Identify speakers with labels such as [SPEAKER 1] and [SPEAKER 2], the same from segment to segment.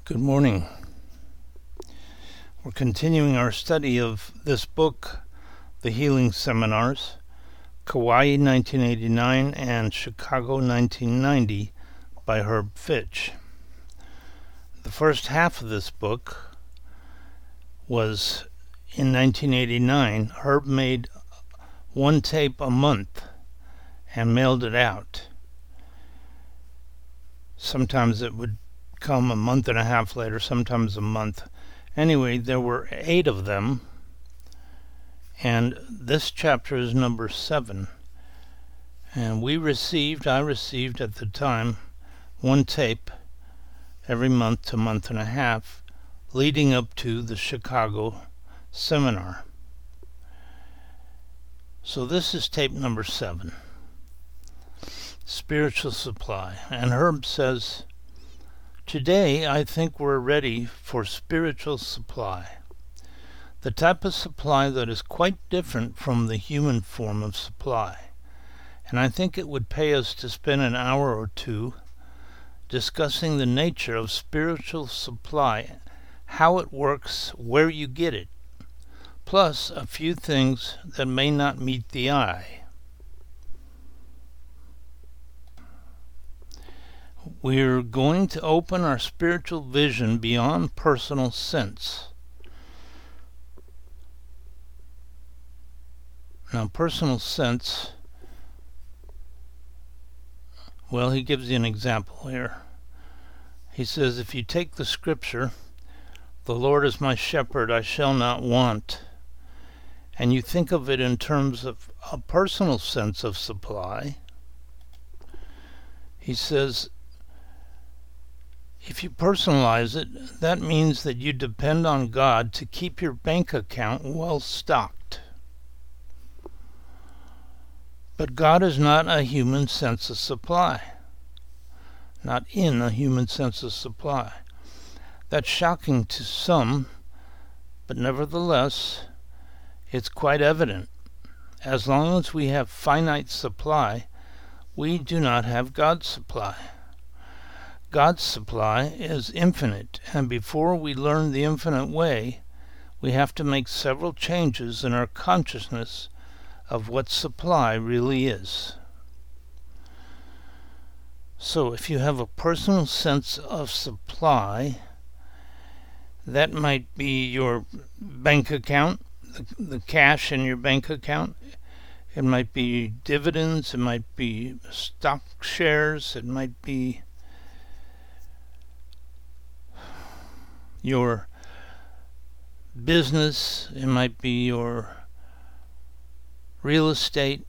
[SPEAKER 1] Good morning. We're continuing our study of this book, The Healing Seminars, Kauai 1989 and Chicago 1990 by Herb Fitch. The first half of this book was in 1989. Herb made one tape a month and mailed it out. Sometimes it would come a month and a half later, sometimes a month. Anyway, there were 8 of them, and this chapter is number 7. And I received at the time, one tape every month to month and a half, leading up to the Chicago seminar. So this is tape number 7, Spiritual Supply. And Herb says, "Today, I think we're ready for spiritual supply, the type of supply that is quite different from the human form of supply. And I think it would pay us to spend an hour or two discussing the nature of spiritual supply, how it works, where you get it, plus a few things that may not meet the eye. We're going to open our spiritual vision beyond personal sense." Now, personal sense, well, he gives you an example here. He says, if you take the scripture, "The Lord is my shepherd, I shall not want," and you think of it in terms of a personal sense of supply, he says, if you personalize it, that means that you depend on God to keep your bank account well stocked. But God is not a human sense of supply. Not in a human sense of supply. That's shocking to some, but nevertheless, it's quite evident. As long as we have finite supply, we do not have God's supply. God's supply is infinite, and before we learn the infinite way, we have to make several changes in our consciousness of what supply really is. So if you have a personal sense of supply, that might be your bank account, the cash in your bank account. It might be dividends, it might be stock shares, it might be your business, it might be your real estate.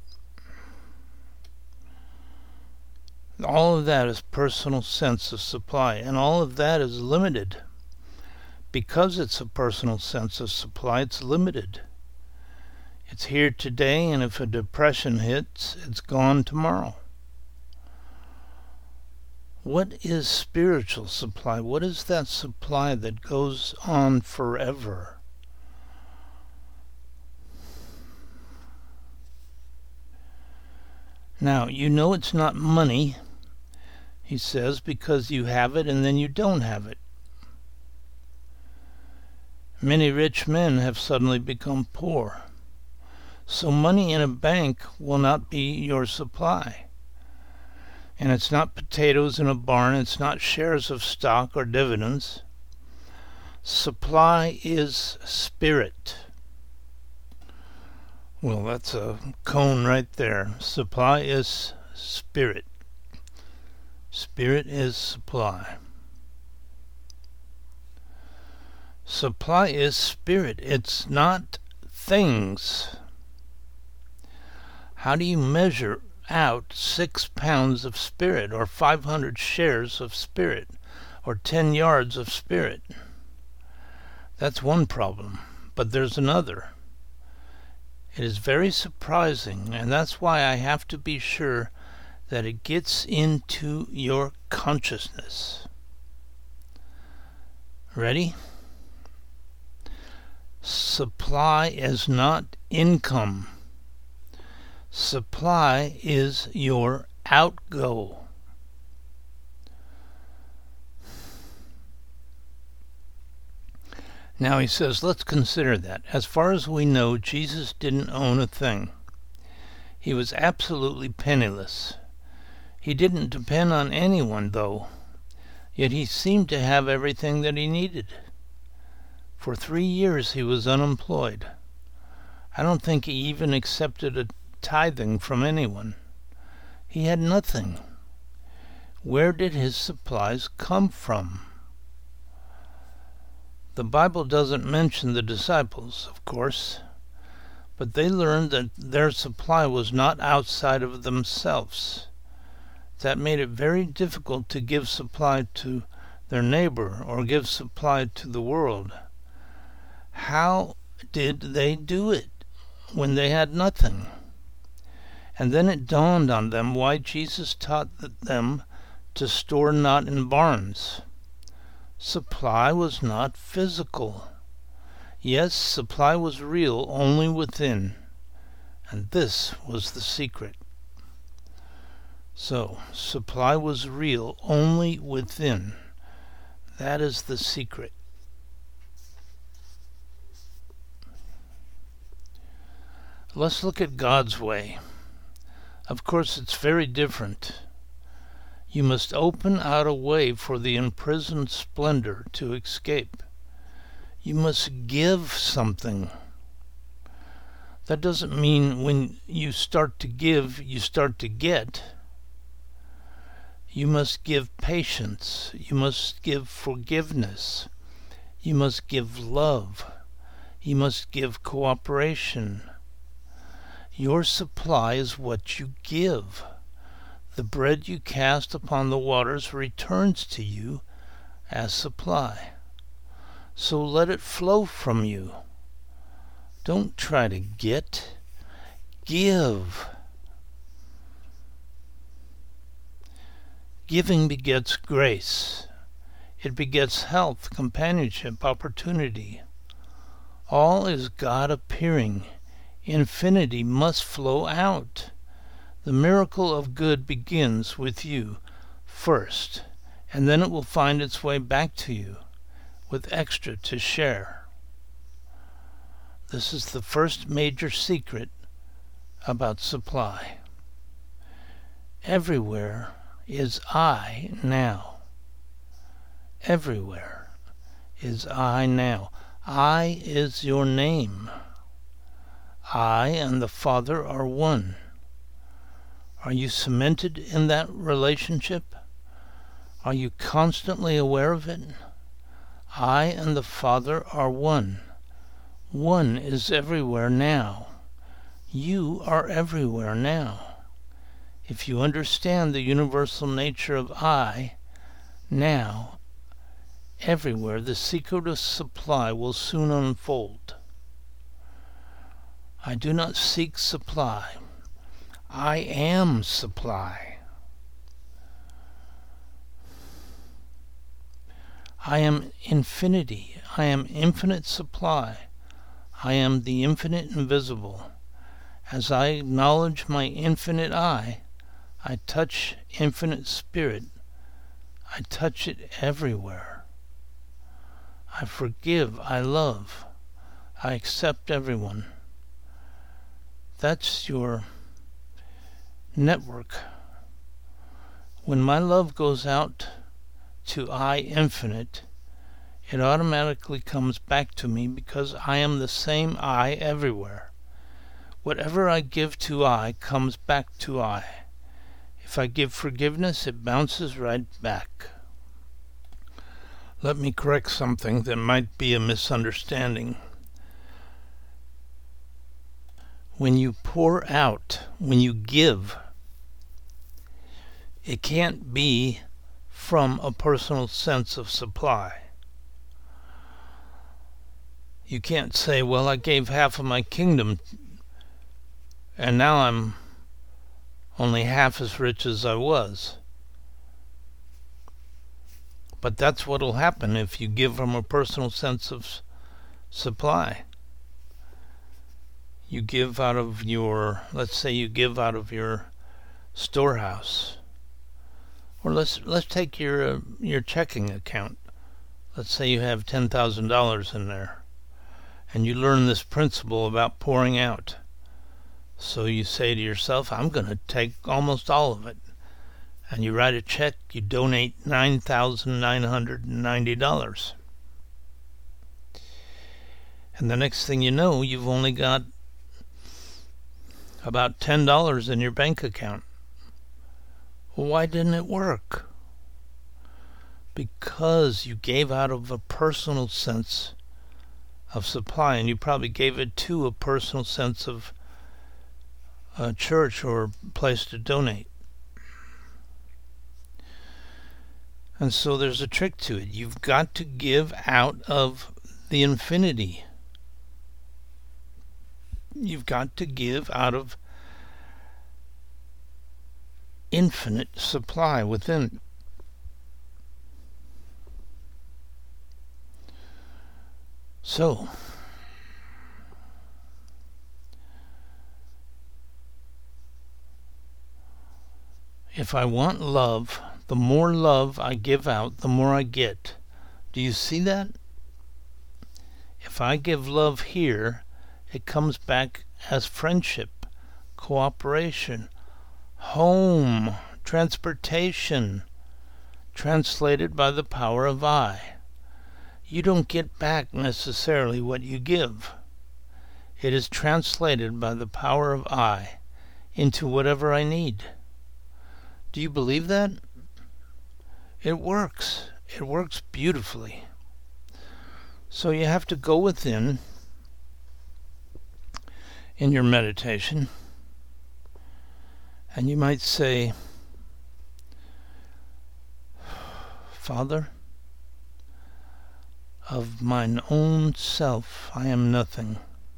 [SPEAKER 1] All of that is personal sense of supply, and all of that is limited. Because it's a personal sense of supply, it's limited. It's here today, and if a depression hits, it's gone tomorrow. What is spiritual supply? What is that supply that goes on forever? Now, you know it's not money, he says, because you have it and then you don't have it. Many rich men have suddenly become poor. So money in a bank will not be your supply. And it's not potatoes in a barn, it's not shares of stock or dividends. Supply is spirit. Well, that's a cone right there. Supply is spirit. Spirit is supply. Supply is spirit. It's not things. How do you measure out 6 pounds of spirit, or 500 shares of spirit, or 10 yards of spirit? That's one problem, but there's another. It is very surprising, and that's why I have to be sure that it gets into your consciousness. Ready? Supply is not income. Supply is your outgo. Now he says, let's consider that. As far as we know, Jesus didn't own a thing. He was absolutely penniless. He didn't depend on anyone, though. Yet he seemed to have everything that he needed. For 3 years he was unemployed. I don't think he even accepted a tithing from anyone. He had nothing. Where did his supplies come from? The Bible doesn't mention the disciples, of course, but they learned that their supply was not outside of themselves. That made it very difficult to give supply to their neighbor or give supply to the world. How did they do it when they had nothing? And then it dawned on them why Jesus taught them to store not in barns. Supply was not physical. Yes, supply was real only within, and this was the secret. So, supply was real only within. That is the secret. Let's look at God's way. Of course, it's very different. You must open out a way for the imprisoned splendor to escape. You must give something. That doesn't mean when you start to give, you start to get. You must give patience. You must give forgiveness. You must give love. You must give cooperation. Your supply is what you give. The bread you cast upon the waters returns to you as supply. So let it flow from you. Don't try to get. Give. Giving begets grace. It begets health, companionship, opportunity. All is God appearing. Infinity must flow out. The miracle of good begins with you first, and then it will find its way back to you with extra to share. This is the first major secret about supply. Everywhere is I now. Everywhere is I now. I is your name. I and the Father are one. Are you cemented in that relationship? Are you constantly aware of it? I and the Father are one. One is everywhere now. You are everywhere now. If you understand the universal nature of I, now, everywhere, the secret of supply will soon unfold. I do not seek supply. I am supply. I am infinity. I am infinite supply. I am the infinite invisible. As I acknowledge my infinite I touch infinite spirit. I touch it everywhere. I forgive. I love. I accept everyone. That's your network. When my love goes out to I infinite, it automatically comes back to me because I am the same I everywhere. Whatever I give to I comes back to I. If I give forgiveness, it bounces right back. Let me correct something that might be a misunderstanding. When you pour out, when you give, it can't be from a personal sense of supply. You can't say, well, I gave half of my kingdom and now I'm only half as rich as I was. But that's what will happen if you give from a personal sense of supply. You give out of your, let's say you give out of your storehouse. Or let's take your checking account. Let's say you have $10,000 in there, and you learn this principle about pouring out. So you say to yourself, I'm going to take almost all of it. And you write a check, you donate $9,990. And the next thing you know, you've only got about $10 in your bank account. Well, why didn't it work? Because you gave out of a personal sense of supply, and you probably gave it to a personal sense of a church or place to donate. And so there's a trick to it. You've got to give out of the infinity. You've got to give out of infinite supply within. So, if I want love, the more love I give out, the more I get. Do you see that? If I give love here, it comes back as friendship, cooperation, home, transportation, translated by the power of I. You don't get back necessarily what you give. It is translated by the power of I into whatever I need. Do you believe that? It works. It works beautifully. So you have to go within in your meditation, and you might say, Father, of mine own self I am nothing,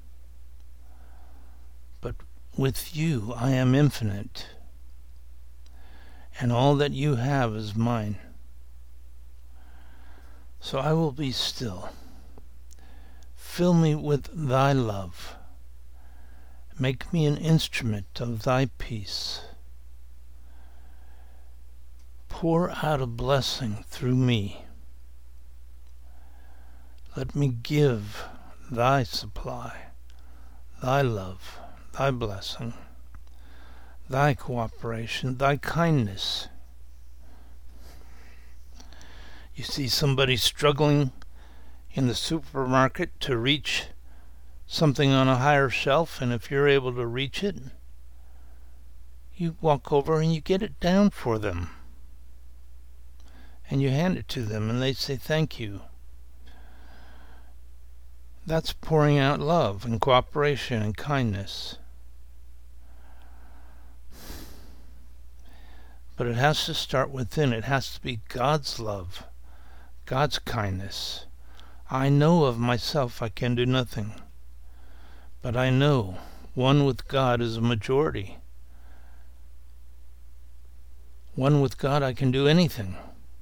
[SPEAKER 1] but with you I am infinite, and all that you have is mine. So I will be still. Fill me with thy love. Make me an instrument of thy peace. Pour out a blessing through me. Let me give thy supply, thy love, thy blessing, thy cooperation, thy kindness. You see somebody struggling in the supermarket to reach something on a higher shelf, and if you're able to reach it, you walk over and you get it down for them. And you hand it to them, and they say thank you. That's pouring out love and cooperation and kindness. But it has to start within. It has to be God's love, God's kindness. I know of myself I can do nothing. But I know one with God is a majority. One with God I can do anything.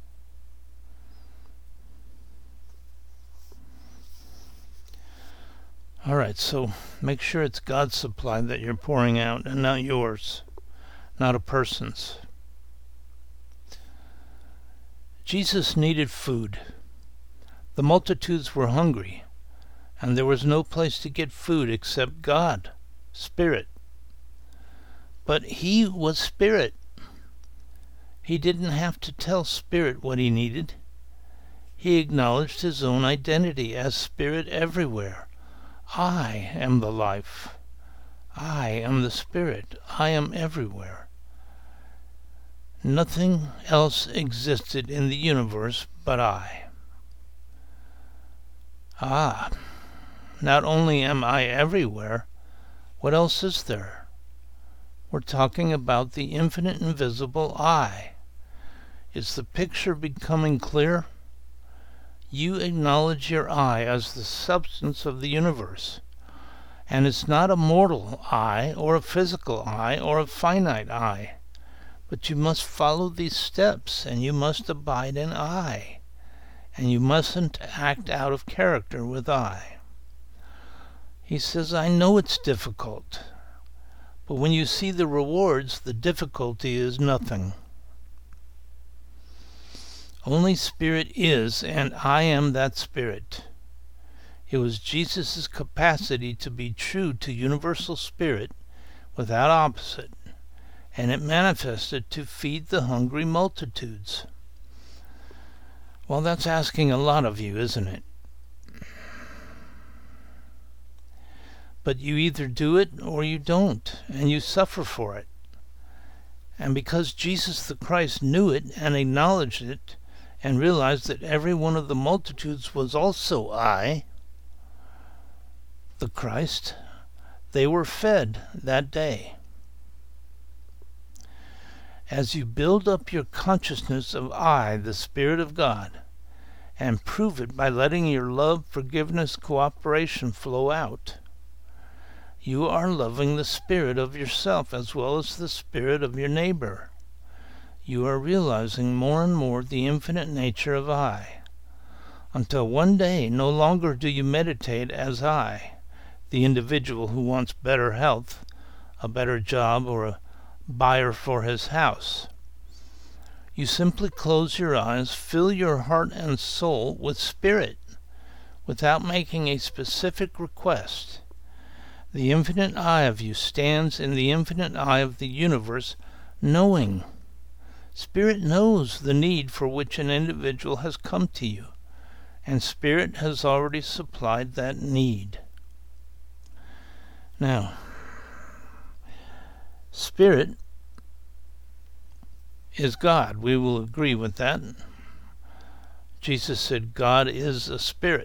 [SPEAKER 1] All right, so make sure it's God's supply that you're pouring out and not yours, not a person's. Jesus needed food. The multitudes were hungry, and there was no place to get food except God, Spirit. But he was Spirit. He didn't have to tell Spirit what he needed. He acknowledged his own identity as Spirit everywhere. I am the life. I am the Spirit. I am everywhere. Nothing else existed in the universe but I. Not only am I everywhere, what else is there? We're talking about the infinite invisible I. Is the picture becoming clear? You acknowledge your I as the substance of the universe. And it's not a mortal I, or a physical I, or a finite I. But you must follow these steps, and you must abide in I. And you mustn't act out of character with I. He says, I know it's difficult. But when you see the rewards, the difficulty is nothing. Only Spirit is, and I am that Spirit. It was Jesus' capacity to be true to universal Spirit without opposite, and it manifested to feed the hungry multitudes. Well, that's asking a lot of you, isn't it? But you either do it or you don't, and you suffer for it. And because Jesus the Christ knew it and acknowledged it, and realized that every one of the multitudes was also I, the Christ, they were fed that day. As you build up your consciousness of I, the Spirit of God, and prove it by letting your love, forgiveness, cooperation flow out, you are loving the spirit of yourself as well as the spirit of your neighbor. You are realizing more and more the infinite nature of I, until one day no longer do you meditate as I, the individual who wants better health, a better job, or a buyer for his house. You simply close your eyes, fill your heart and soul with Spirit, without making a specific request. The infinite I of you stands in the infinite I of the universe, knowing. Spirit knows the need for which an individual has come to you, and Spirit has already supplied that need. Now, Spirit is God. We will agree with that. Jesus said God is a spirit.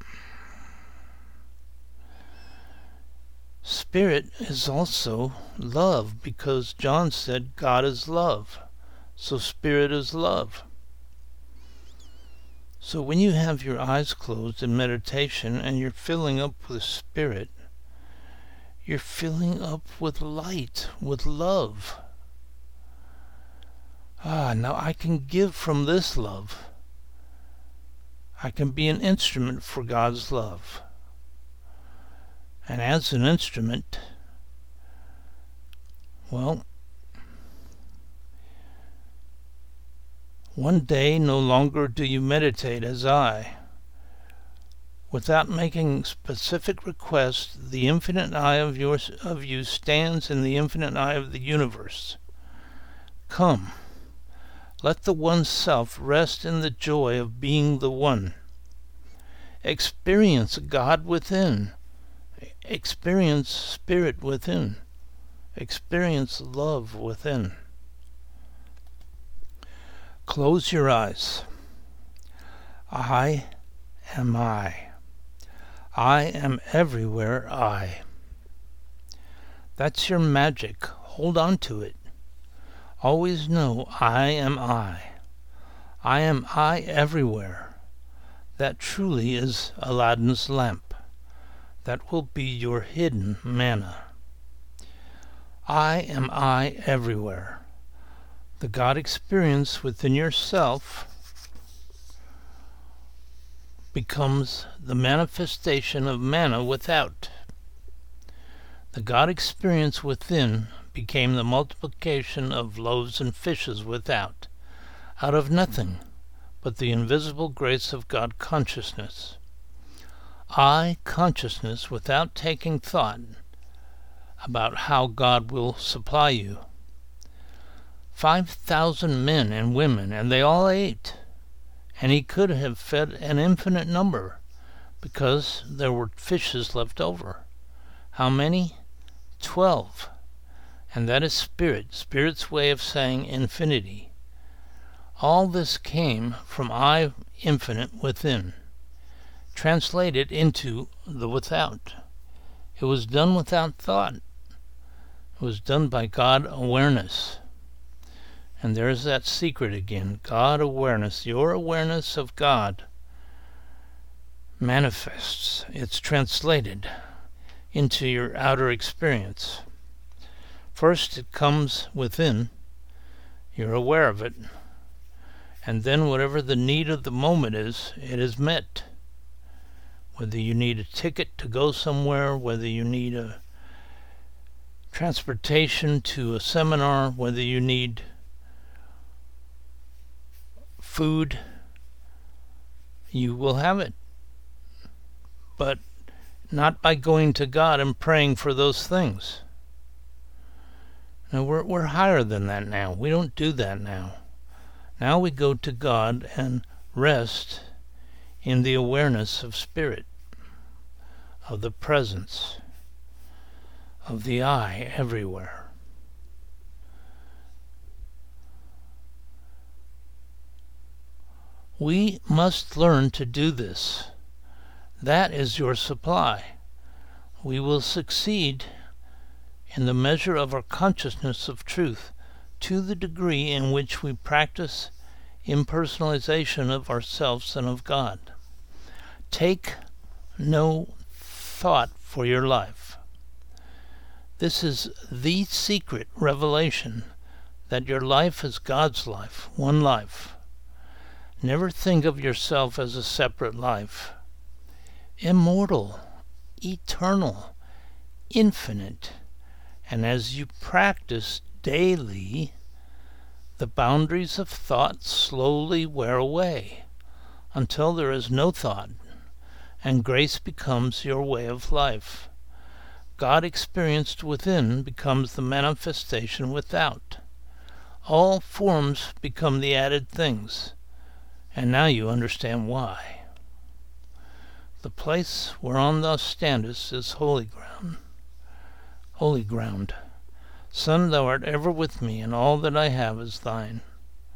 [SPEAKER 1] Spirit is also love, because John said God is love. So Spirit is love. So when you have your eyes closed in meditation and you're filling up with Spirit, you're filling up with light, with love. Now I can give from this love. I can be an instrument for God's love. And as an instrument, well, one day no longer do you meditate as I. Without making specific requests, the infinite I of you stands in the infinite I of the universe. Come, let the one self rest in the joy of being the one. Experience God within. Experience Spirit within. Experience love within. Close your eyes. I am I. I am everywhere I. That's your magic. Hold on to it. Always know I am I. I am I everywhere. That truly is Aladdin's lamp. That will be your hidden manna. I am I everywhere. The God experience within yourself becomes the manifestation of manna without. The God experience within became the multiplication of loaves and fishes without, out of nothing but the invisible grace of God consciousness. I consciousness without taking thought about how God will supply you. 5,000 men and women, and they all ate. And he could have fed an infinite number, because there were fishes left over. How many? 12. And that is Spirit, Spirit's way of saying infinity. All this came from I infinite within, translated into the without. It was done without thought. It was done by God awareness. And there's that secret again, God awareness. Your awareness of God manifests. It's translated into your outer experience. First it comes within. You're aware of it. And then whatever the need of the moment is, it is met. Whether you need a ticket to go somewhere, whether you need a transportation to a seminar, whether you need food, you will have it. But not by going to God and praying for those things. Now, we're higher than that now. We don't do that now. Now we go to God and rest in the awareness of Spirit, of the presence, of the I everywhere. We must learn to do this. That is your supply. We will succeed in the measure of our consciousness of truth to the degree in which we practice impersonalization of ourselves and of God. Take no thought for your life. This is the secret revelation that your life is God's life, one life. Never think of yourself as a separate life. Immortal, eternal, infinite. And as you practice daily, the boundaries of thought slowly wear away until there is no thought, and grace becomes your way of life. God experienced within becomes the manifestation without. All forms become the added things, and now you understand why. The place whereon thou standest is holy ground. Holy ground. Son, thou art ever with me, and all that I have is thine.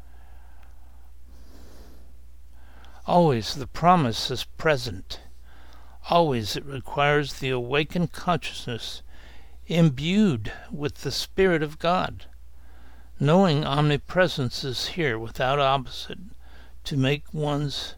[SPEAKER 1] Always the promise is present. Always it requires the awakened consciousness imbued with the Spirit of God, knowing omnipresence is here without opposite to make oneness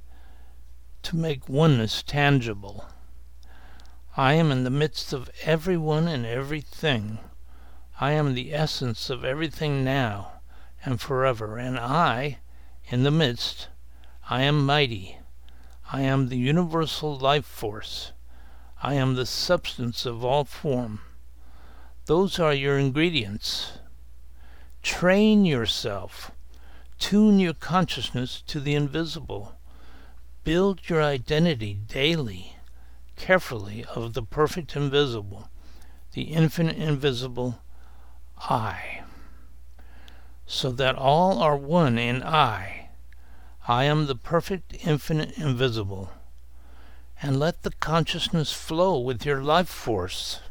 [SPEAKER 1] tangible. I am in the midst of everyone and everything. I am the essence of everything now and forever, and I, in the midst, I am mighty. I am the universal life force. I am the substance of all form. Those are your ingredients. Train yourself. Tune your consciousness to the invisible. Build your identity daily, carefully, of the perfect invisible, the infinite invisible I, so that all are one in I. I am the perfect infinite invisible. And let the consciousness flow with your life force,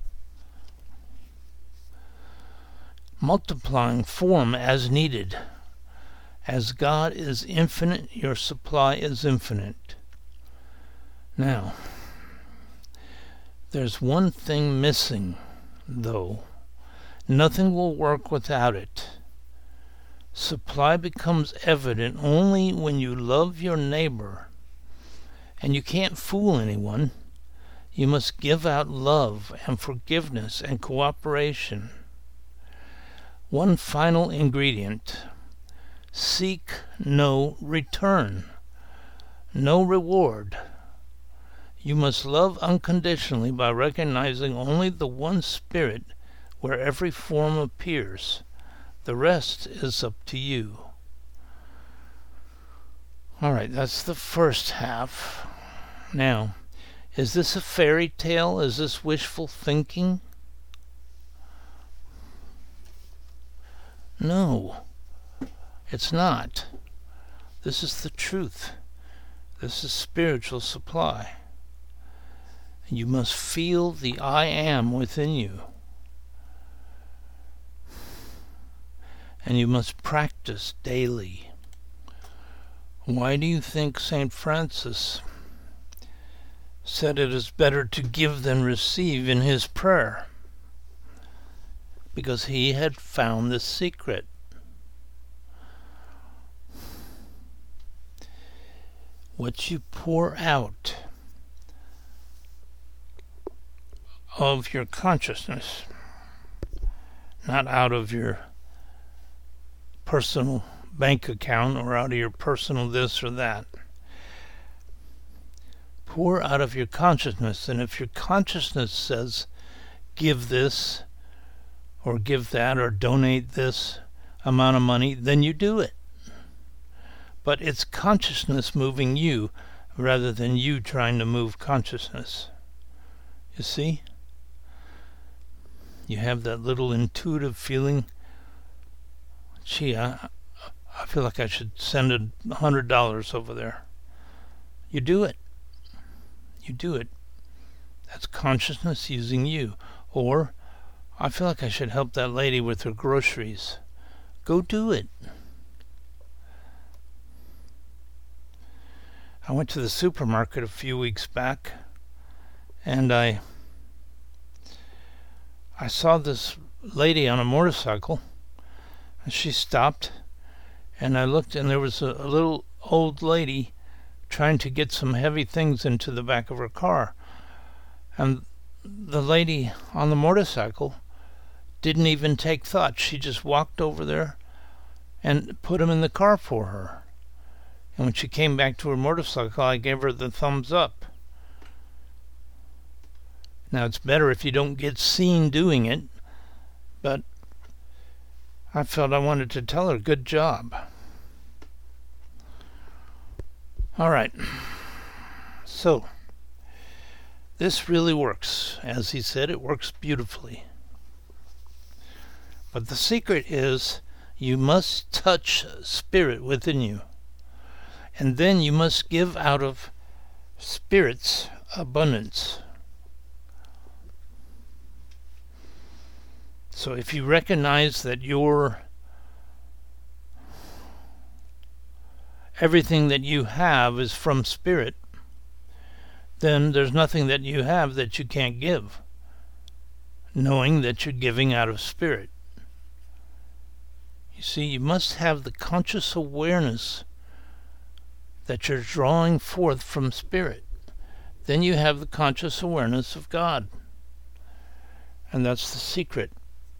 [SPEAKER 1] multiplying form as needed. As God is infinite, your supply is infinite. Now, there's one thing missing, though. Nothing will work without it. Supply becomes evident only when you love your neighbor. And you can't fool anyone. You must give out love and forgiveness and cooperation. One final ingredient. Seek no return, no reward. You must love unconditionally by recognizing only the one Spirit where every form appears. The rest is up to you. All right, that's the first half. Now, is this a fairy tale? Is this wishful thinking? No, it's not. This is the truth. This is spiritual supply. You must feel the I am within you. And you must practice daily. Why do you think St. Francis said it is better to give than receive in his prayer? Because he had found the secret. What you pour out of your consciousness, not out of your personal bank account or out of your personal this or that. Pour out of your consciousness, and if your consciousness says, give this, or give that, or donate this amount of money, then you do it. but it's consciousness moving you rather than you trying to move consciousness. You see? You have that little intuitive feeling, gee, I feel like I should send $100 over there. You do it. You do it. That's consciousness using you. Or, I feel like I should help that lady with her groceries. Go do it. I went to the supermarket a few weeks back, and I saw this lady on a motorcycle, and she stopped, and I looked, and there was a little old lady trying to get some heavy things into the back of her car. And the lady on the motorcycle didn't even take thought. She just walked over there and put them in the car for her. And when she came back to her motorcycle, I gave her the thumbs up. Now, it's better if you don't get seen doing it, but I felt I wanted to tell her, good job. All right. So, this really works. As he said, it works beautifully. But the secret is you must touch spirit within you. And then you must give out of spirit's abundance. So if you recognize that everything that you have is from spirit, then there's nothing that you have that you can't give, knowing that you're giving out of spirit. You see, you must have the conscious awareness that you're drawing forth from spirit. Then you have the conscious awareness of God. And that's the secret.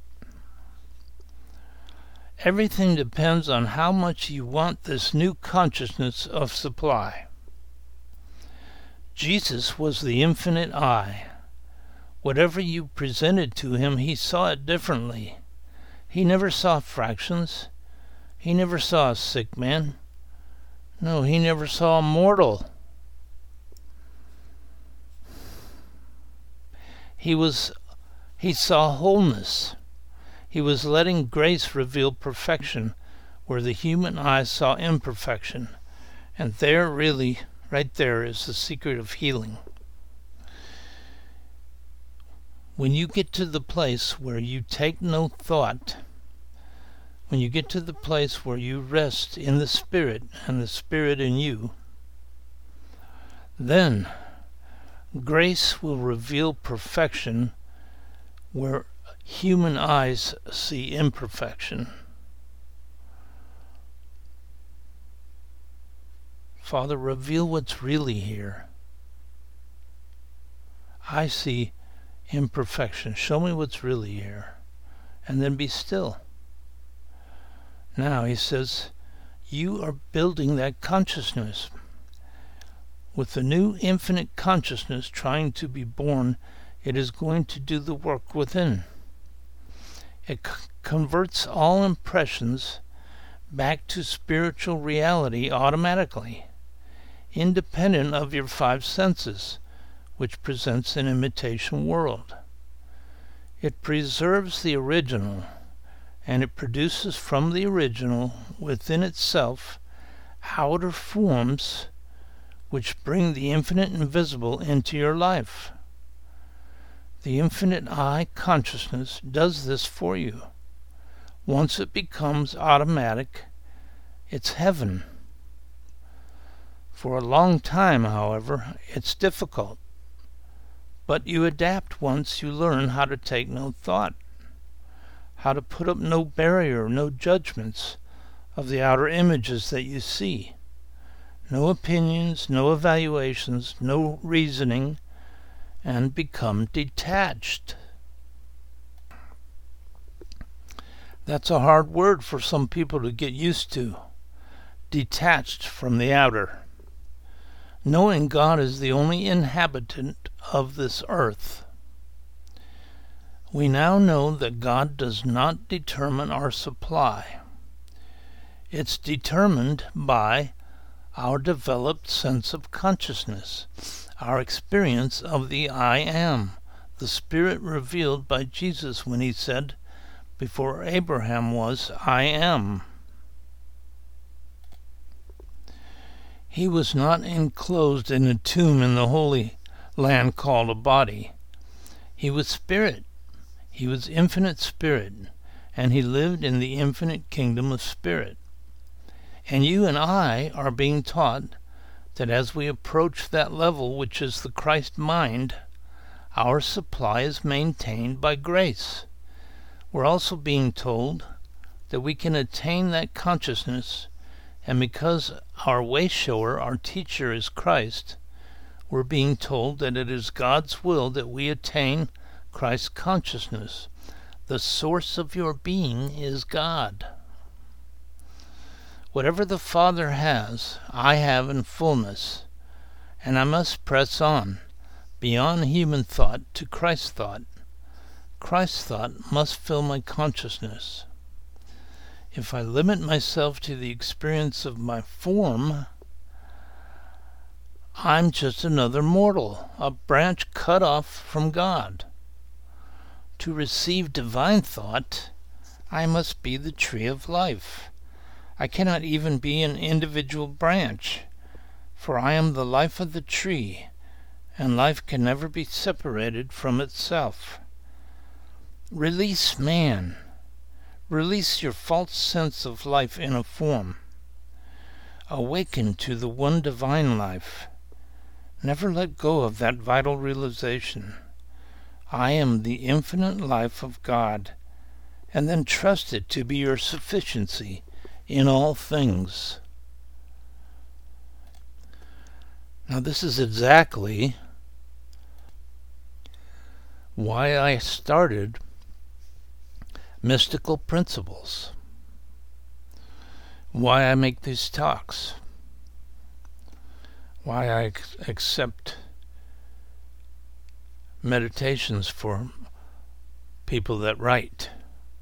[SPEAKER 1] Everything depends on how much you want this new consciousness of supply. Jesus was the infinite I. Whatever you presented to him, he saw it differently. He never saw fractions. He never saw a sick man. No, he never saw a mortal. He saw wholeness. He was letting grace reveal perfection where the human eye saw imperfection. And there really, right there, is the secret of healing. When you get to the place where you take no thought, when you get to the place where you rest in the Spirit and the Spirit in you, then grace will reveal perfection where human eyes see imperfection. Father, reveal what's really here. I see imperfection. Show me what's really here. And then be still. Now, he says, you are building that consciousness. With the new infinite consciousness trying to be born, it is going to do the work within. It converts all impressions back to spiritual reality automatically, independent of your five senses, which presents an imitation world. It preserves the original, and it produces from the original within itself outer forms which bring the infinite invisible into your life. The infinite I consciousness does this for you. Once it becomes automatic, it's heaven. For a long time, however, it's difficult. But you adapt once you learn how to take no thought, how to put up no barrier, no judgments of the outer images that you see, no opinions, no evaluations, no reasoning, and become detached. That's a hard word for some people to get used to. Detached from the outer. Knowing God is the only inhabitant of this earth. We now know that God does not determine our supply. It's determined by our developed sense of consciousness, our experience of the I am, the Spirit revealed by Jesus when he said, "Before Abraham was, I am." He was not enclosed in a tomb in the Holy Land called a body. He was Spirit. He was infinite Spirit, and he lived in the infinite kingdom of Spirit. And you and I are being taught that as we approach that level which is the Christ mind, our supply is maintained by grace. We're also being told that we can attain that consciousness, and because our way shower, our teacher, is Christ, we're being told that it is God's will that we attain Christ's consciousness. The source of your being is God. Whatever the Father has, I have in fullness, and I must press on, beyond human thought to Christ thought. Christ thought must fill my consciousness. If I limit myself to the experience of my form, I'm just another mortal, a branch cut off from God. To receive divine thought, I must be the tree of life. I cannot even be an individual branch, for I am the life of the tree, and life can never be separated from itself. Release man. Release your false sense of life in a form. Awaken to the one divine life. Never let go of that vital realization. I am the infinite life of God, and then trust it to be your sufficiency in all things. Now this is exactly why I started Mystical Principles, why I make these talks, why I accept meditations for people that write,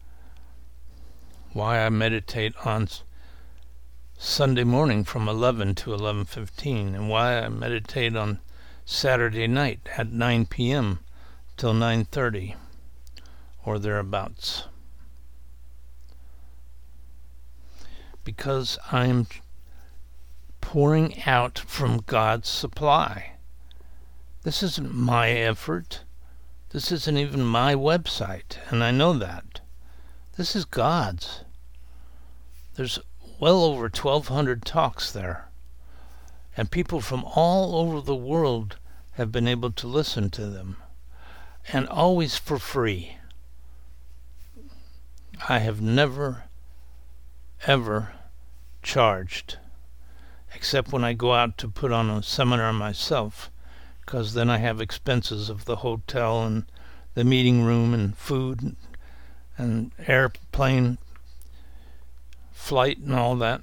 [SPEAKER 1] why I meditate on Sunday morning from 11 to 11:15, and why I meditate on Saturday night at 9 p.m. till 9:30 or thereabouts. Because I'm pouring out from God's supply. This isn't my effort. This isn't even my website, and I know that. This is God's. There's well over 1,200 talks there, and people from all over the world have been able to listen to them, and always for free. I have never, ever charged, except when I go out to put on a seminar myself, because then I have expenses of the hotel and the meeting room and food and airplane flight and all that.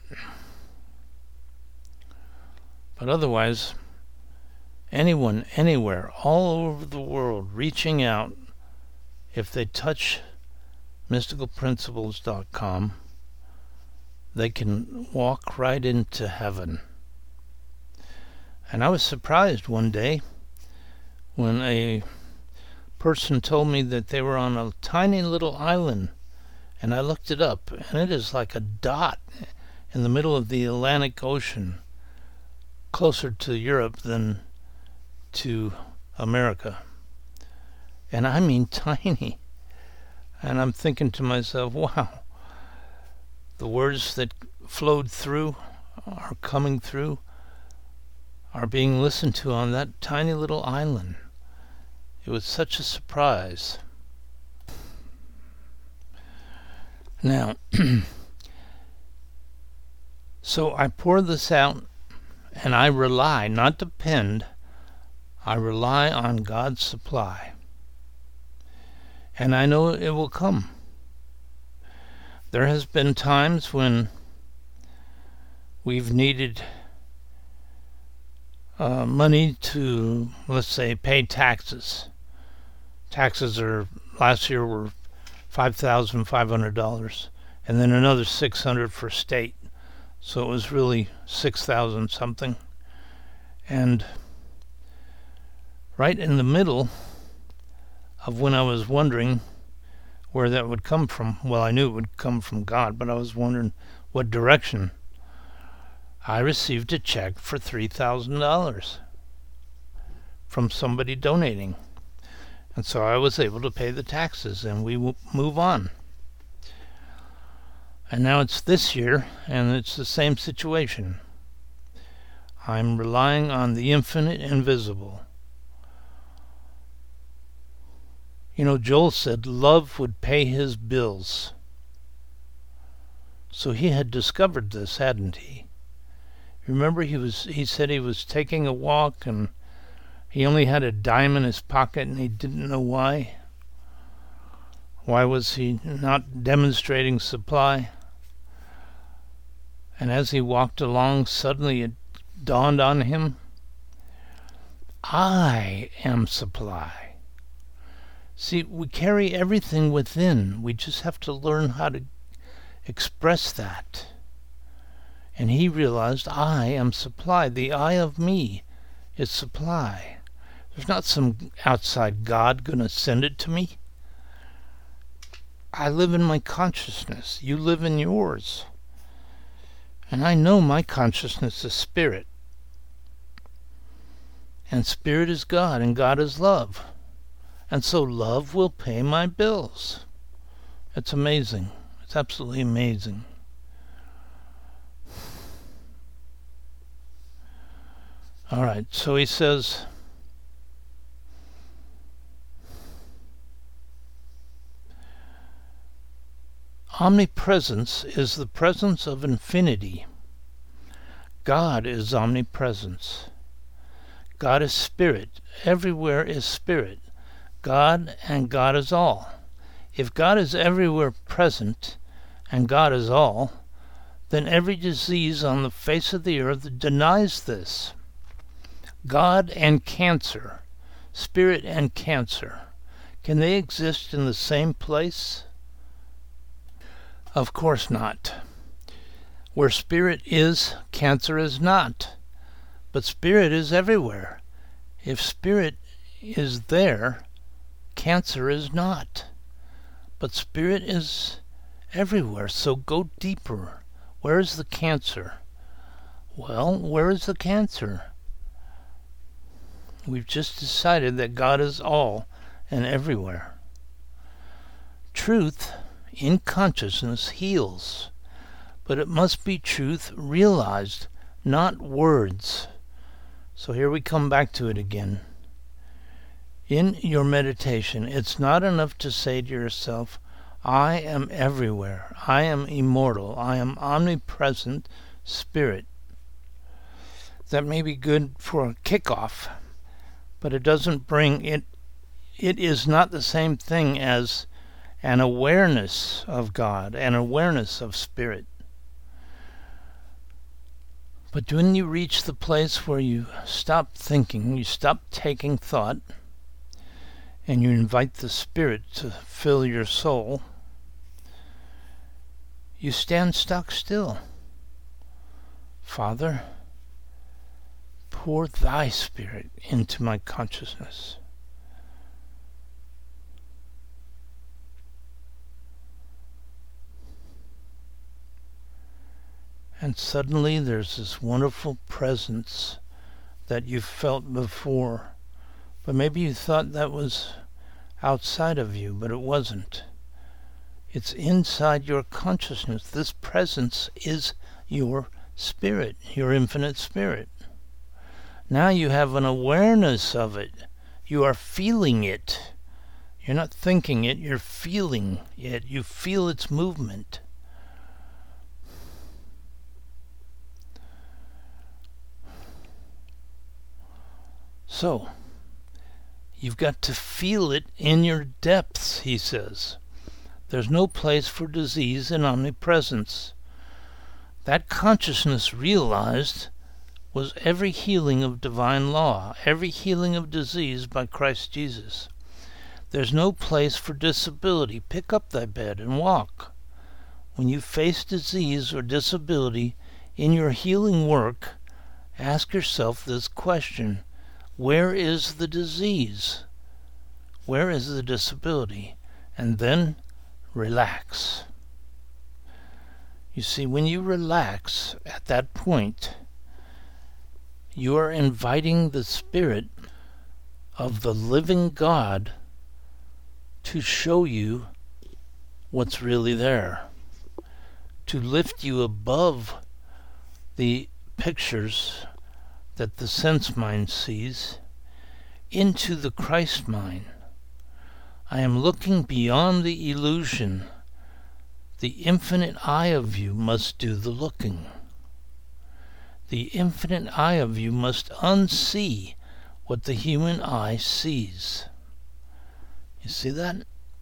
[SPEAKER 1] But otherwise, anyone, anywhere, all over the world reaching out, if they touch mysticalprinciples.com, they can walk right into heaven. And I was surprised one day when a person told me that they were on a tiny little island, and I looked it up, and it is like a dot in the middle of the Atlantic Ocean, closer to Europe than to America. And I mean tiny. And I'm thinking to myself, wow, the words that flowed through, are coming through, are being listened to on that tiny little island. It was such a surprise. Now, so I pour this out, and I rely, not depend, I rely on God's supply. And I know it will come. There has been times when we've needed money to, let's say, pay taxes. Taxes last year were $5,500, and then another $600 for state, So it was really 6,000 something. And right in the middle of when I was wondering where that would come from, well, I knew it would come from God, but I was wondering what direction, I received a check for $3,000 from somebody donating. And so I was able to pay the taxes, and we move on. And now it's this year, and it's the same situation. I'm relying on the infinite invisible. You know, Joel said love would pay his bills. So he had discovered this, hadn't he? Remember, he said he was taking a walk and he only had a dime in his pocket and he didn't know why. Why was he not demonstrating supply? And as he walked along, suddenly it dawned on him, I am supply. See, we carry everything within. We just have to learn how to express that. And he realized, I am supply. The I of me is supply. There's not some outside God going to send it to me. I live in my consciousness. You live in yours. And I know my consciousness is spirit. And spirit is God, and God is love. And so love will pay my bills. It's amazing. It's absolutely amazing. All right, so he says, omnipresence is the presence of infinity. God is omnipresence. God is spirit. Everywhere is spirit. God and God is all. If God is everywhere present and God is all, then every disease on the face of the earth denies this. God and cancer, spirit and cancer, can they exist in the same place? Of course not. Where spirit is, cancer is not. But spirit is everywhere. If spirit is there, cancer is not. But spirit is everywhere, so go deeper. Where is the cancer? Well, where is the cancer? We've just decided that God is all and everywhere. Truth in consciousness heals, but it must be truth realized, not words. So here we come back to it again. In your meditation, it's not enough to say to yourself, I am everywhere, I am immortal, I am omnipresent spirit. That may be good for a kickoff, but it doesn't bring it. It is not the same thing as an awareness of God, an awareness of spirit. But when you reach the place where you stop thinking, you stop taking thought, and you invite the spirit to fill your soul, you stand stock still. Father, pour thy spirit into my consciousness. And suddenly there's this wonderful presence that you've felt before. But maybe you thought that was outside of you, but it wasn't. It's inside your consciousness. This presence is your spirit, your infinite spirit. Now you have an awareness of it. You are feeling it. You're not thinking it, you're feeling it. You feel its movement. So, you've got to feel it in your depths, he says. There's no place for disease in omnipresence. That consciousness realized was every healing of divine law, every healing of disease by Christ Jesus. There's no place for disability. Pick up thy bed and walk. When you face disease or disability, In your healing work, ask yourself this question: where is the disease? Where is the disability? And then relax. You see, when you relax at that point, you are inviting the Spirit of the living God to show you what's really there, to lift you above the pictures that the sense mind sees into the Christ mind. I am looking beyond the illusion. The infinite eye of you must do the looking. The infinite eye of you must unsee what the human eye sees. You see that?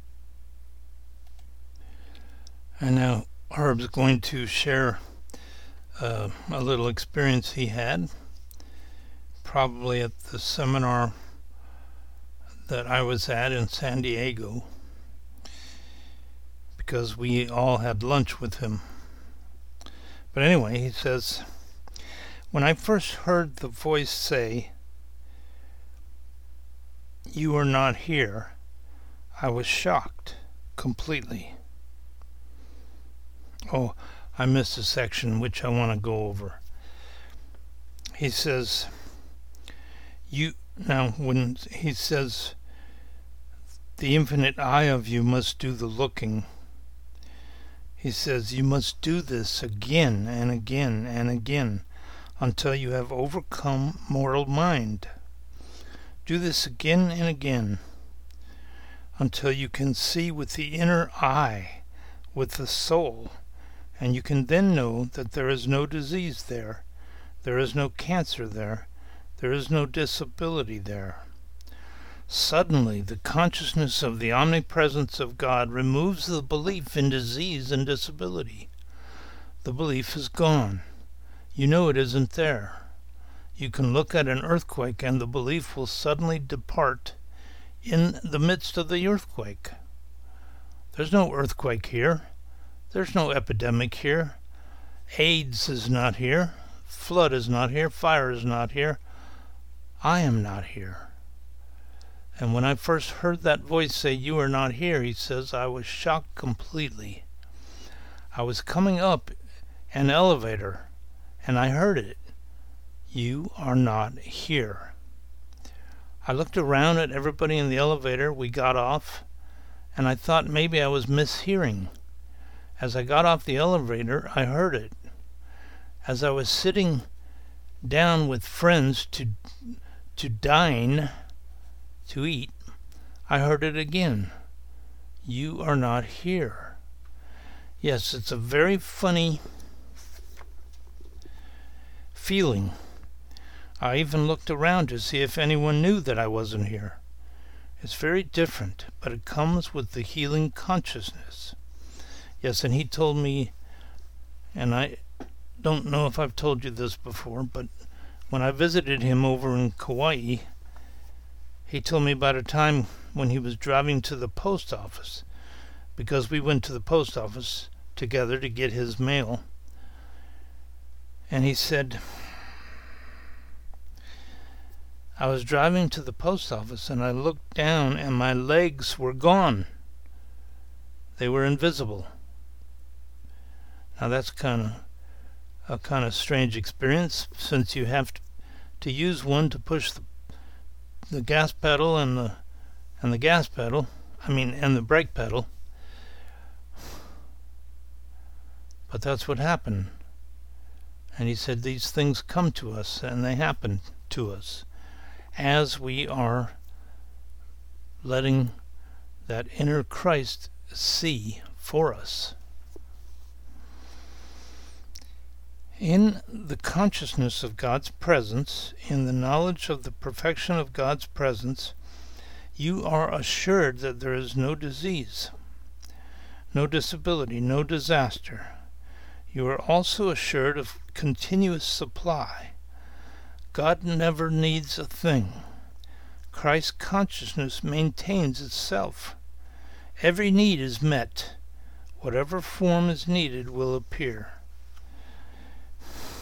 [SPEAKER 1] And now Herb's going to share a little experience he had, probably at the seminar that I was at in San Diego, because we all had lunch with him. But anyway, he says, when I first heard the voice say, "You are not here," I was shocked completely. Oh, I missed a section which I want to go over. He says, when he says, the infinite eye of you must do the looking, he says, you must do this again and again and again until you have overcome mortal mind. Do this again and again until you can see with the inner eye, with the soul, and you can then know that there is no disease there, there is no cancer there, there is no disability there. Suddenly, the consciousness of the omnipresence of God removes the belief in disease and disability. The belief is gone. You know it isn't there. You can look at an earthquake and the belief will suddenly depart in the midst of the earthquake. There's no earthquake here. There's no epidemic here. AIDS is not here. Flood is not here. Fire is not here. I am not here. And when I first heard that voice say, "You are not here," he says, I was shocked completely. I was coming up an elevator, and I heard it. "You are not here." I looked around at everybody in the elevator. We got off, and I thought maybe I was mishearing. As I got off the elevator, I heard it. As I was sitting down with friends to dine, to eat, I heard it again. "You are not here." Yes, it's a very funny feeling. I even looked around to see if anyone knew that I wasn't here. It's very different, but it comes with the healing consciousness. Yes, and he told me, and I don't know if I've told you this before, but when I visited him over in Kauai, he told me about a time when he was driving to the post office, because we went to the post office together to get his mail. And he said, I was driving to the post office and I looked down and my legs were gone. They were invisible. Now that's a kind of strange experience, since you have to use one to push the gas pedal and the gas pedal, and the brake pedal. But that's what happened. And he said these things come to us, and they happen to us as we are letting that inner Christ see for us. In the consciousness of God's presence, in the knowledge of the perfection of God's presence, you are assured that there is no disease, no disability, no disaster. You are also assured of continuous supply. God never needs a thing. Christ's consciousness maintains itself. Every need is met. Whatever form is needed will appear.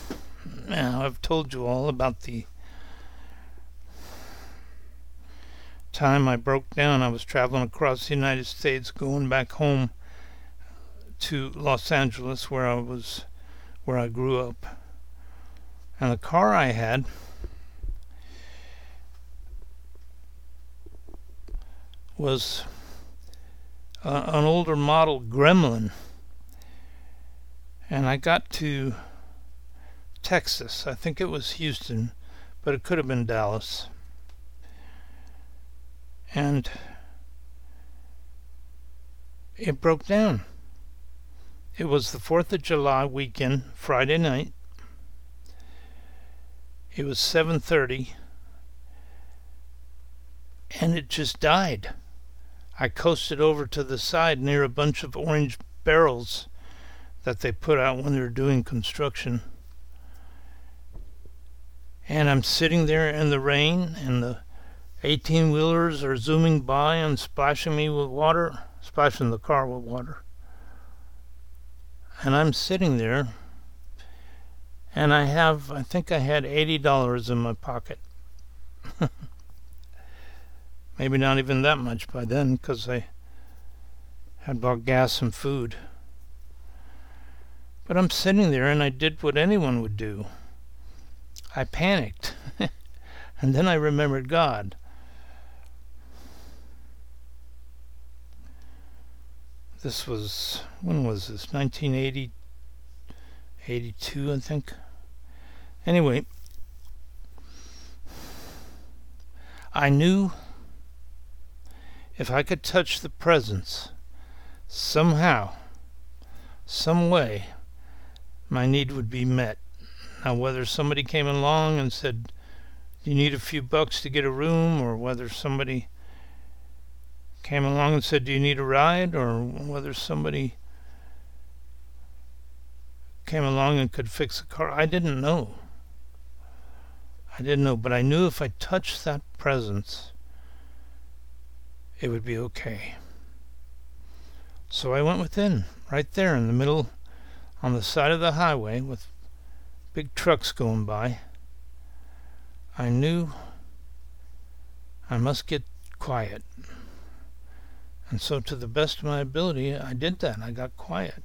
[SPEAKER 1] Now, I've told you all about the time I broke down. I was traveling across the United States, going back home to Los Angeles, where I grew up. And the car I had was an older model Gremlin. And I got to Texas. I think it was Houston, but it could have been Dallas. And it broke down. It was the 4th of July weekend, Friday night. It was 7:30, and it just died. I coasted over to the side near a bunch of orange barrels that they put out when they're doing construction. And I'm sitting there in the rain, and the 18-wheelers are zooming by and splashing me with water, splashing the car with water. And I'm sitting there, and I think I had $80 in my pocket. Maybe not even that much by then, because I had bought gas and food. But I'm sitting there, and I did what anyone would do. I panicked. And then I remembered God. This was, when was this? 1980, 82, I think. Anyway, I knew if I could touch the presence somehow, some way, my need would be met. Now, whether somebody came along and said, "You need a few bucks to get a room," or whether somebody came along and said, "Do you need a ride?" or whether somebody came along and could fix a car, I didn't know. But I knew if I touched that presence, it would be okay. So I went within, right there in the middle, on the side of the highway with big trucks going by. I knew I must get quiet. And so to the best of my ability, I did that. I got quiet.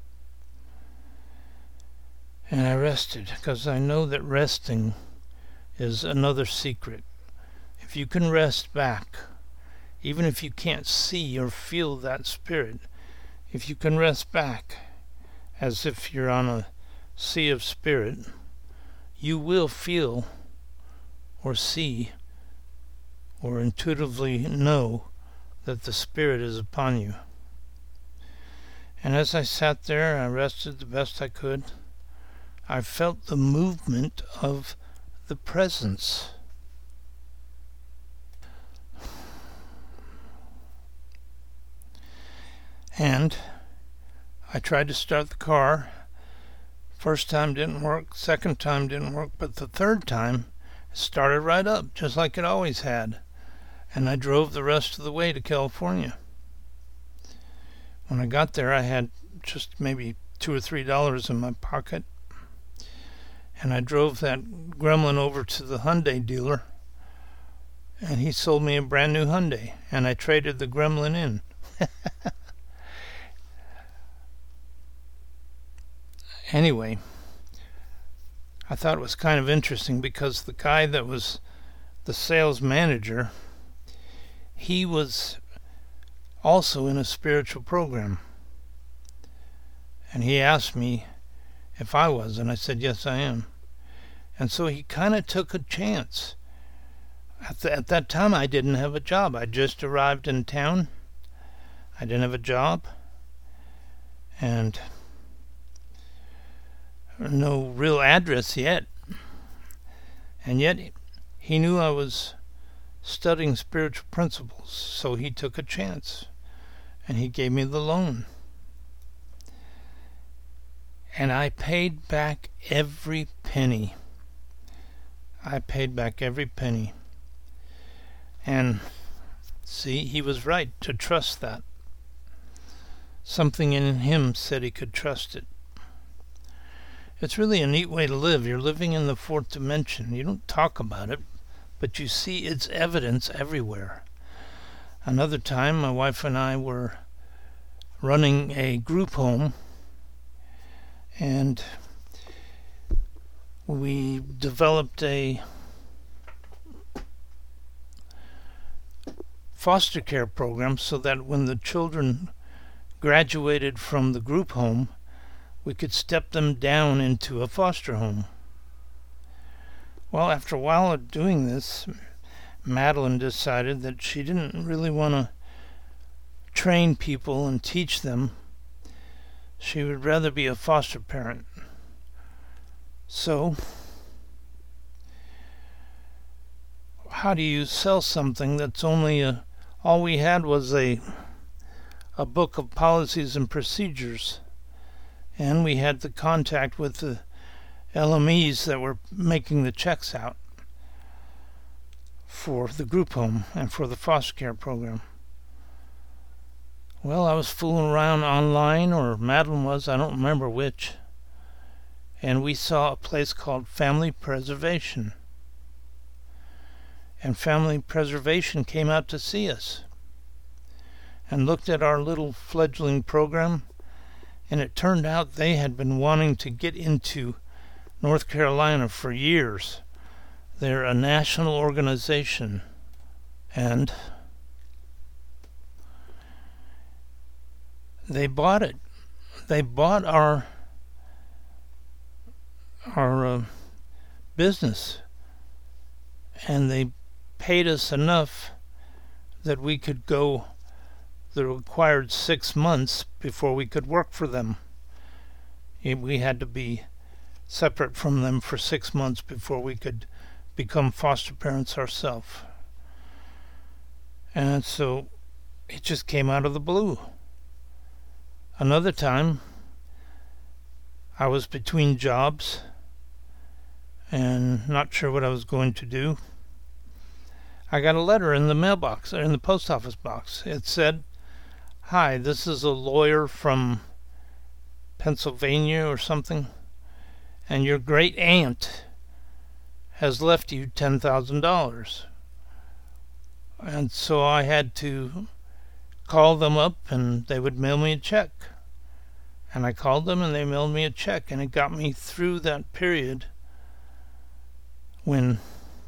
[SPEAKER 1] And I rested, because I know that resting is another secret. If you can rest back, even if you can't see or feel that spirit, if you can rest back as if you're on a sea of spirit, you will feel or see or intuitively know that the Spirit is upon you. And as I sat there, I rested the best I could. I felt the movement of the presence. And I tried to start the car. First time didn't work, second time didn't work, but the third time it started right up, just like it always had. And I drove the rest of the way to California. When I got there, I had just maybe $2 or $3 in my pocket. And I drove that Gremlin over to the Hyundai dealer, and he sold me a brand new Hyundai, and I traded the Gremlin in. Anyway, I thought it was kind of interesting because the guy that was the sales manager, he was also in a spiritual program. And he asked me if I was, and I said, yes, I am. And so he kind of took a chance. At that time, I didn't have a job. I just arrived in town. I didn't have a job. And no real address yet. And yet, he knew I was studying spiritual principles, so he took a chance. And he gave me the loan. And I paid back every penny. And see, he was right to trust that. Something in him said he could trust it. It's really a neat way to live. You're living in the fourth dimension. You don't talk about it, but you see its evidence everywhere. Another time, my wife and I were running a group home, and we developed a foster care program so that when the children graduated from the group home, we could step them down into a foster home. Well, after a while of doing this, Madeline decided that she didn't really want to train people and teach them. She would rather be a foster parent. So, how do you sell something that's only all we had was a book of policies and procedures, and we had the contact with the LMEs that were making the checks out for the group home and for the foster care program. Well, I was fooling around online, or Madeline was, I don't remember which, and we saw a place called Family Preservation. And Family Preservation came out to see us and looked at our little fledgling program, and it turned out they had been wanting to get into North Carolina for years. They're a national organization, and they bought it. They bought our business, and they paid us enough that we could go the required 6 months before we could work for them. We had to be separate from them for 6 months before we could become foster parents ourselves. And so it just came out of the blue. Another time, I was between jobs and not sure what I was going to do. I got a letter in the mailbox, or in the post office box. It said, "Hi, this is a lawyer from Pennsylvania or something, and your great aunt has left you $10,000. And so I had to call them up, and they would mail me a check. And I called them, and they mailed me a check, and it got me through that period when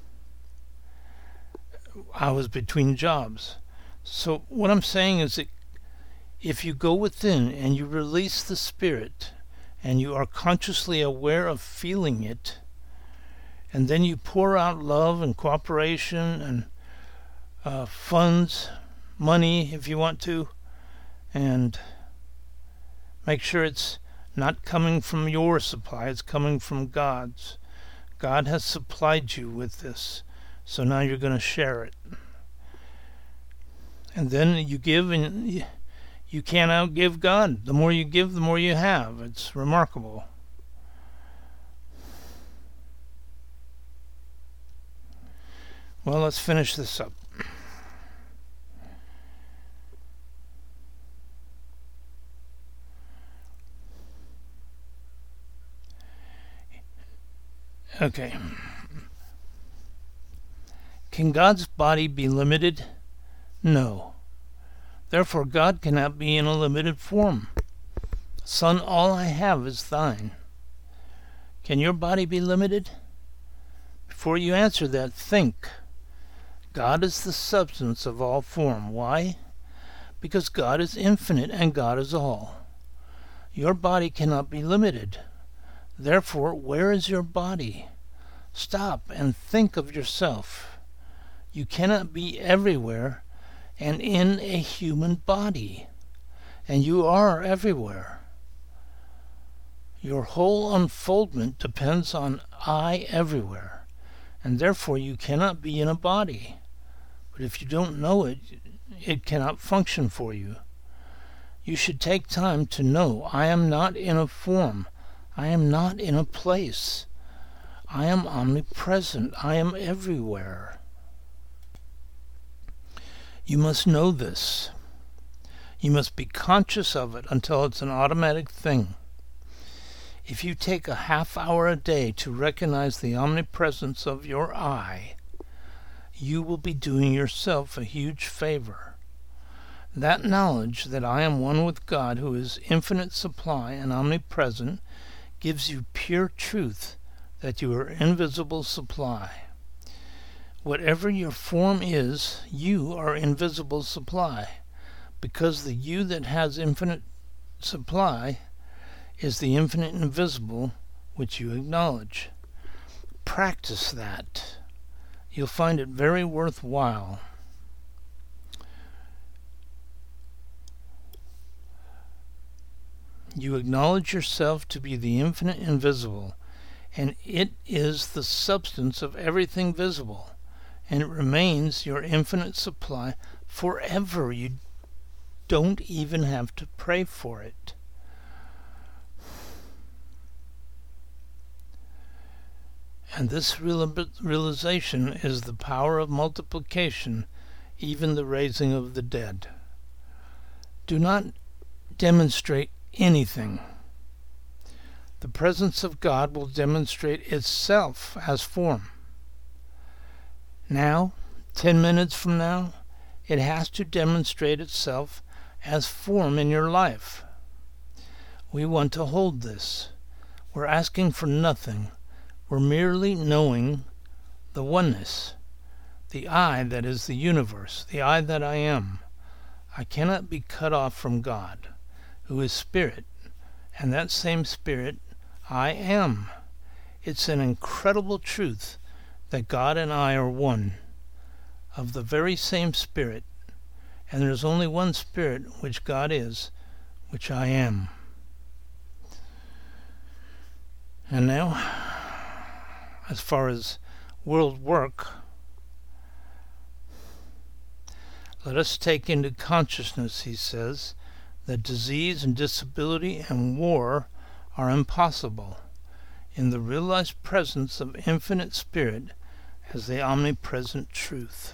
[SPEAKER 1] I was between jobs. So what I'm saying is that if you go within and you release the spirit, and you are consciously aware of feeling it, and then you pour out love and cooperation and funds, money if you want to, and make sure it's not coming from your supply, it's coming from God's. God has supplied you with this, so now you're going to share it. And then you give, and you can't outgive God. The more you give, the more you have. It's remarkable. Well, let's finish this up. Okay. Can God's body be limited? No. Therefore, God cannot be in a limited form. Son, all I have is thine. Can your body be limited? Before you answer that, think. God is the substance of all form. Why? Because God is infinite and God is all. Your body cannot be limited. Therefore, where is your body? Stop and think of yourself. You cannot be everywhere and in a human body, and you are everywhere. Your whole unfoldment depends on I everywhere, and therefore you cannot be in a body. But if you don't know it, it cannot function for you. You should take time to know I am not in a form. I am not in a place. I am omnipresent. I am everywhere. You must know this. You must be conscious of it until it's an automatic thing. If you take a half hour a day to recognize the omnipresence of your I, you will be doing yourself a huge favor. That knowledge that I am one with God, who is infinite supply and omnipresent, gives you pure truth that you are invisible supply. Whatever your form is, you are invisible supply, because the you that has infinite supply is the infinite invisible which you acknowledge. Practice that. You'll find it very worthwhile. You acknowledge yourself to be the infinite invisible, and it is the substance of everything visible, and it remains your infinite supply forever. You don't even have to pray for it. And this realization is the power of multiplication, even the raising of the dead. Do not demonstrate anything. The presence of God will demonstrate itself as form. Now, 10 minutes from now, it has to demonstrate itself as form in your life. We want to hold this. We're asking for nothing. We're merely knowing the oneness, the I that is the universe, the I that I am. I cannot be cut off from God, who is Spirit, and that same Spirit I am. It's an incredible truth that God and I are one, of the very same Spirit, and there is only one Spirit which God is, which I am. And now, as far as world work, let us take into consciousness, he says, that disease and disability and war are impossible in the realized presence of infinite Spirit as the omnipresent truth.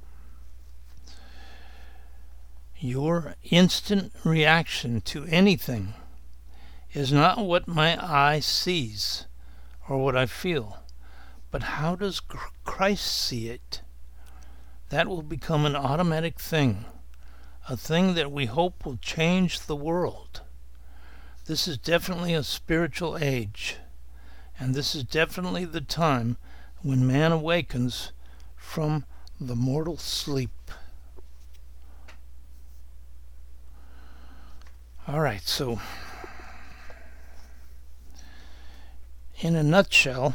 [SPEAKER 1] Your instant reaction to anything is not what my eye sees or what I feel, but how does Christ see it? That will become an automatic thing, a thing that we hope will change the world. This is definitely a spiritual age, and this is definitely the time when man awakens from the mortal sleep. All right, so in a nutshell,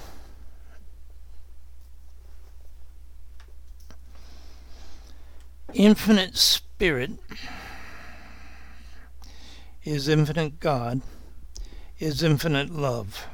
[SPEAKER 1] infinite Spirit is infinite God, is infinite love.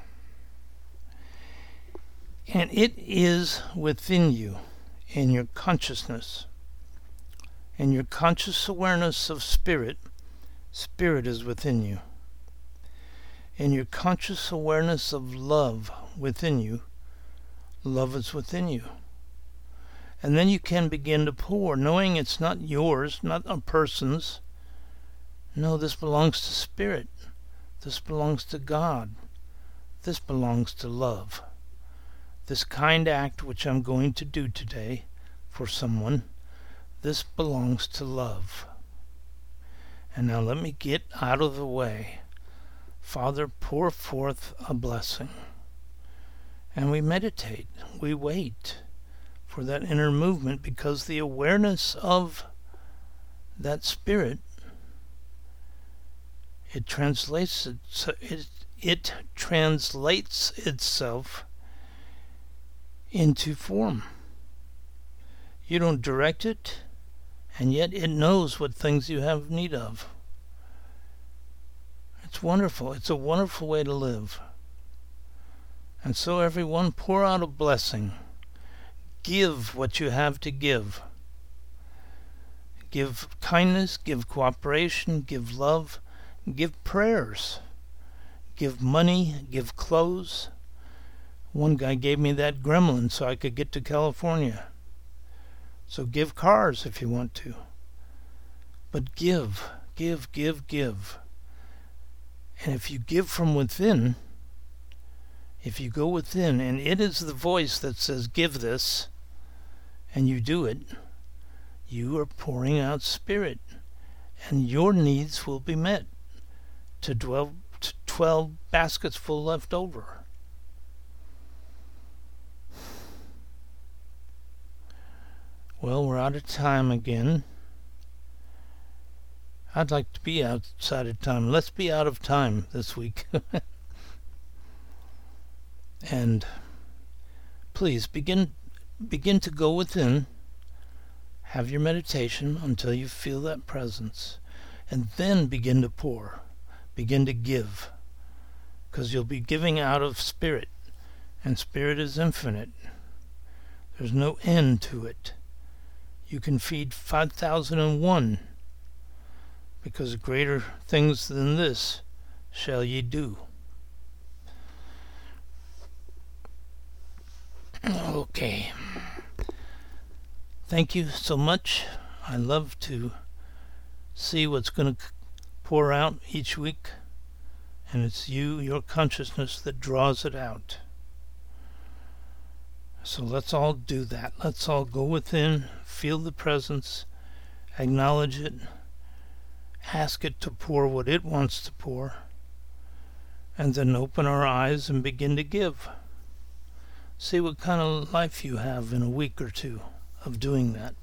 [SPEAKER 1] And it is within you, in your consciousness. In your conscious awareness of Spirit, Spirit is within you. In your conscious awareness of love within you, love is within you. And then you can begin to pour, knowing it's not yours, not a person's. No, this belongs to Spirit. This belongs to God. This belongs to love. This kind act which I'm going to do today for someone, this belongs to love. And now let me get out of the way. Father, pour forth a blessing. And we meditate. We wait for that inner movement, because the awareness of that Spirit, it translates itself into form. You don't direct it, and yet it knows what things you have need of. It's wonderful. It's a wonderful way to live. And so everyone, pour out a blessing. Give what you have to give. Give kindness, give cooperation, give love, give prayers, give money, give clothes. One guy gave me that gremlin so I could get to California. So give cars if you want to. But give. And if you give from within, If you go within, and it is the voice that says, give this, and you do it, you are pouring out Spirit, and your needs will be met to 12 baskets full left over. Well, we're out of time again. I'd like to be outside of time. Let's be out of time this week. And please begin to go within. Have your meditation until you feel that presence. And then begin to pour. Begin to give. Because you'll be giving out of Spirit. And Spirit is infinite. There's no end to it. You can feed 5,001, because greater things than this shall ye do. Okay. Thank you so much. I love to see what's going to pour out each week, and it's you, your consciousness, that draws it out. So let's all do that. Let's all go within, feel the presence, acknowledge it, ask it to pour what it wants to pour, and then open our eyes and begin to give. See what kind of life you have in a week or two of doing that.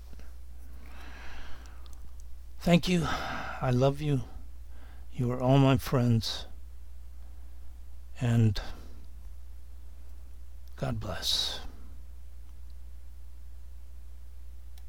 [SPEAKER 1] Thank you. I love you. You are all my friends. And God bless.